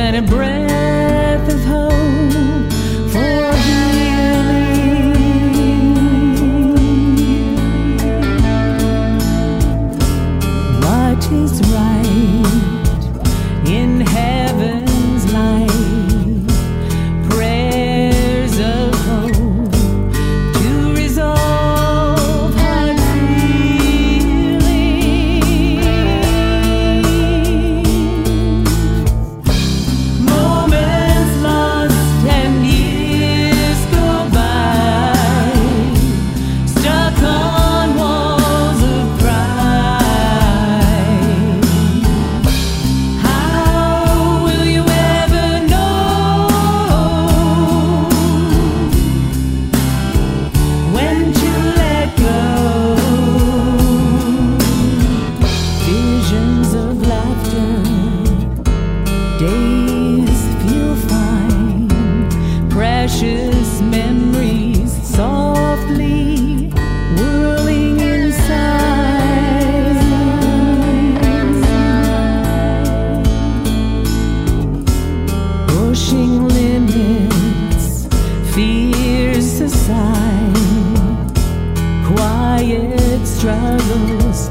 and a breath of hope for healing. What is right in heaven's light? Prayers of hope to resolve hard feelings. Moments lost and years go by, stuck on walls of pride. How will you ever know when to let go? Visions of laughter, days feel fine, precious memories softly whirling inside. Pushing limits, fears aside, quiet struggles